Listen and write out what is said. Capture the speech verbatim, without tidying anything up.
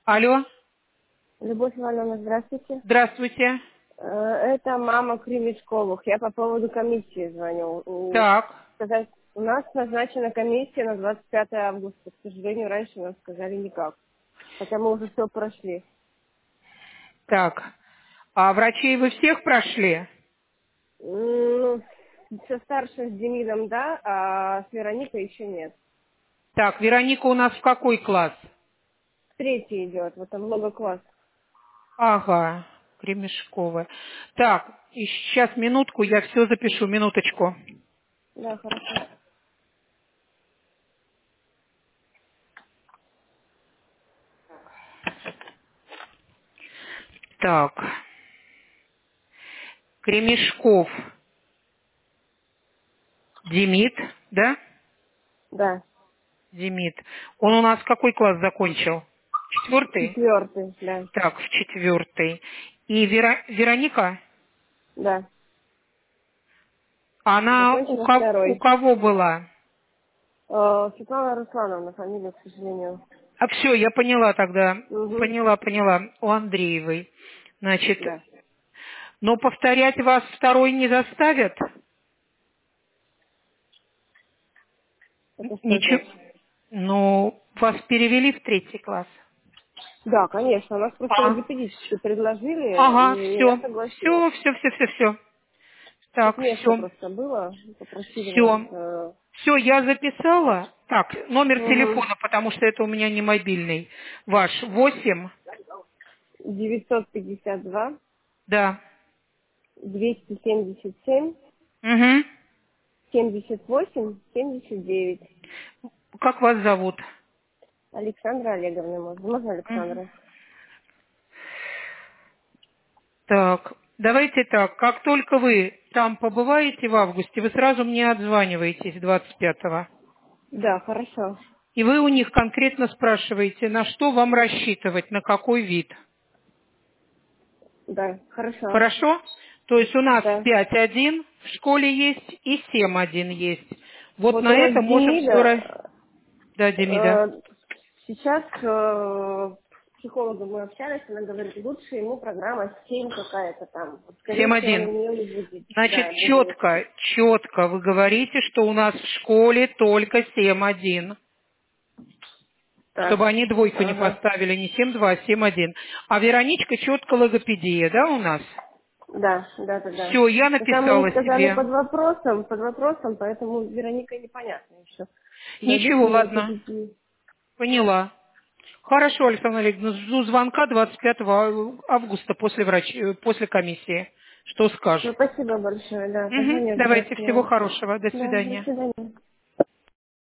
Алло. Любовь Ивановна, здравствуйте. Здравствуйте. Э, Это мама Кремешковых. Я по поводу комиссии звоню. М, Так. Сказать, у нас назначена комиссия на двадцать пятое августа. К сожалению, раньше нам сказали никак. Хотя мы уже все прошли. Так. А врачей вы всех прошли? М, Ну, все старше с Демидом, да, а с Вероникой еще нет. Так, Вероника у нас в какой класс? Третий идет, вот там много класс. Ага, Кремешковая. Так, и сейчас минутку, я все запишу, минуточку. Да, хорошо. Так, Кремешков Демид, да? Да, Демид. Он у нас какой класс закончил? Четвертый? четвертый, да, Так, в четвертый. И Вера- Вероника? да. Она у, Закончила ко- у второй. кого была? Э, Светлана Руслановна, фамилия, к сожалению. А все, я поняла тогда. Угу, Поняла, поняла. У Андреевой. Значит, да. но повторять вас второй не заставят? Это что Ничего. значит? Ну, вас перевели в третий класс. Да, конечно. У нас просто А. логопедически предложили, Ага, и я все. согласилась. Все, все, все, все, все. Тут Так, место все. просто было, попросили нас. Все. э, Все, я записала. Так, номер Угу. телефона, потому что это у меня не мобильный. Ваш восемь. девятьсот пятьдесят два Да. двести семьдесят семь Угу. семьдесят восемь семьдесят девять. Как вас зовут? Александра Олеговна, можно? Можно Мгм. Александра? Так, давайте так, как только вы там побываете в августе, вы сразу мне отзваниваетесь двадцать пятого. Да, хорошо. И вы у них конкретно спрашиваете, на что вам рассчитывать, на какой вид. Да, хорошо. Хорошо? То есть у нас Да. пять один в школе есть и семь один есть. Вот Вот на у нас это можем все... Демида, Да, Демида. э, сейчас э, с психологом мы общались, она говорит, лучше ему программа семь какая-то там. Вот, скорее семь всего, на один. нее и будет, Значит, да, будем идти. четко, четко вы говорите, что у нас в школе только семь один. Так, Чтобы они двойку не ага. поставили, не семь два, а семь один. А Вероничка четко логопедия, да, у нас? Да, да, да, да. Все, я Но там они написала сказали себе. под вопросом, под вопросом, поэтому Вероника непонятно еще. Дадут Ничего, ли ладно, логопедию? поняла. Хорошо, Александра Олеговна, жду звонка двадцать пятого августа после, врач... э, после комиссии. Что Ну, скажет? спасибо большое, да, Мгм. позвоню Давайте, всего обязательно. хорошего. До Да, до свидания. свидания.